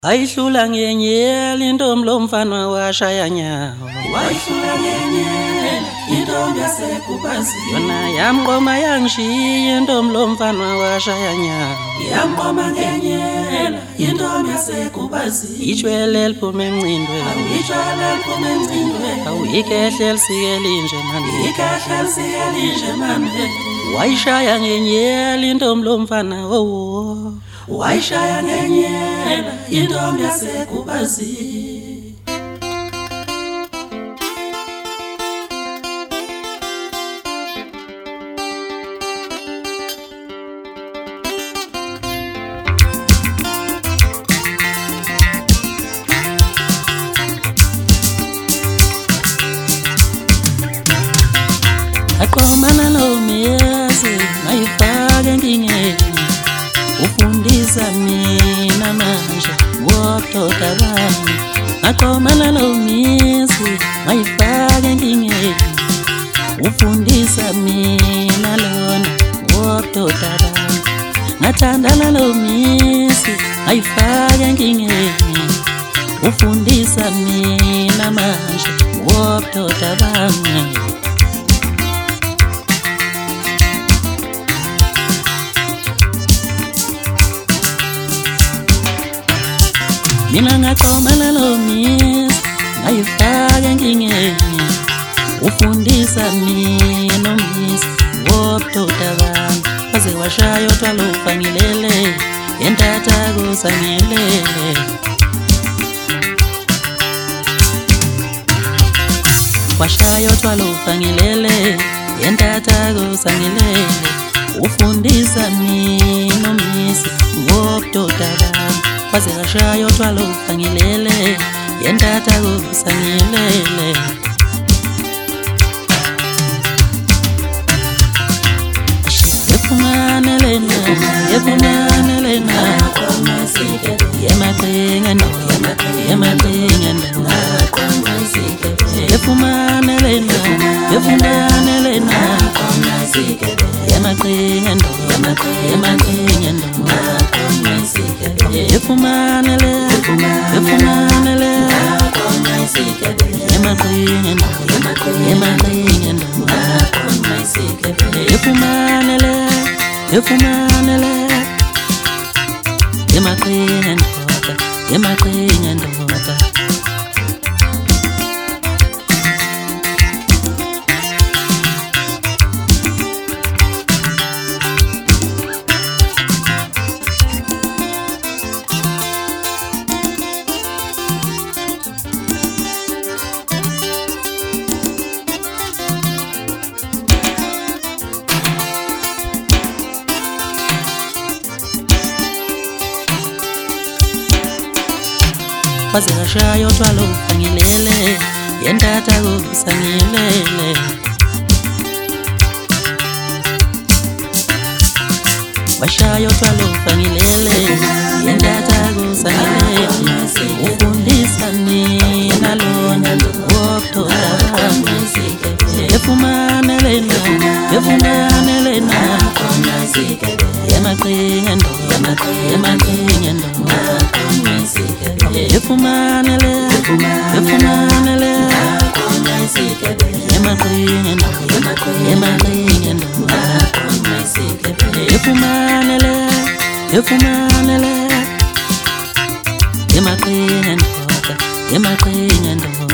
Ayihlula ngenyela intombi lomfana washaya nyawo. Wayihlula ngenyela intombi yaseKubazi. Yona yamqoma yangishiya intombi lomfana washaya nyawo. Yamqoma ngenyela intombi yaseKubazi. Ijwele liphume emncindweni. Ijwele liphume emncindweni. Awuyikehle lisike linje manje. Ikehle lisike linje manje. Wayishaya ngenyela intombi lomfana wowo. Wayishaya ngenyela intombi yaseKubazi. Aqomana nomyezi mayifake enkingeni. Ufundisa mina manje wobudoda bami. Aqomana nomyezi mayifake enkingeni. Ufundisa mina lona wobudoda bami. Ngathandana nomyezi mayifake enkingeni. Ufundisa mina manje wobudoda bami. Mina ngaqomana nomyezi ngayifaka enkingeni. Ufundisa mina nomyezi wobudoda bami. Waze washaya utshwala ufangilele, entatako sangilele. Washaya utshwala ufangilele, entatako sangilele. Ufundisa mina nomyezi wobudoda bami. Waze washaya utshwala ufangilele, entatako sangilele. Yefumane lena, yefumane lena. Yemaqinga no, yemaqinga no. Yefumane lena, yefumane lena. Yemaqinga no, yemaqinga no. Yefumane le, yefumane le. Yemaqinga no, yemaqinga no. Yefumane le, yefumane le. Yemaqinga ndoda, yemaqinga ndoda. Waze washaya utshwala ufangilele, entatako sangilele. Washaya utshwala ufangilele, entatako sangilele. Ufundisa mina lona wobudoda bami. Yefumane lena, yefumane lena. Yemaqinga ndo, yemaqinga ndo. Yefumane le, yefumane le. Yemaqinga ndo, yemaqinga ndo. Yefumane le, yefumane le. Yemaqinga ndoda, yemaqinga ndoda.